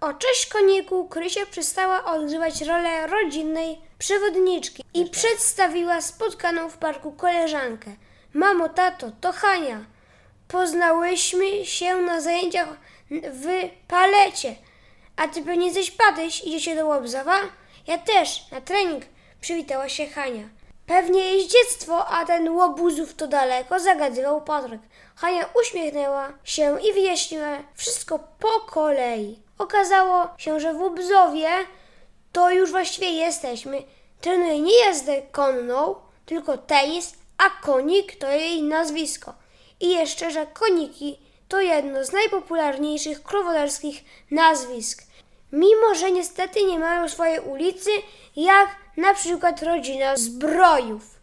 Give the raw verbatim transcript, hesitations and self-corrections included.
O, cześć koniku! Krysia przestała odgrywać rolę rodzinnej przewodniczki i przedstawiła spotkaną w parku koleżankę. Mamo, tato, to Hania. Poznałyśmy się na zajęciach w palecie. A ty pewnie jesteś Patyś, idziecie do Łobzowa? Ja też, na trening, przywitała się Hania. Pewnie jest dziectwo, a ten Łobuzów to daleko, zagadywał Patryk. Hania uśmiechnęła się i wyjaśniła wszystko po kolei. Okazało się, że w Łobzowie to już właściwie jesteśmy. Trenuje nie jazdę konną, tylko tenis, a konik to jej nazwisko. I jeszcze, że koniki to jedno z najpopularniejszych krowodarskich nazwisk. Mimo że niestety nie mają swojej ulicy, jak na przykład rodzina Zbrojów.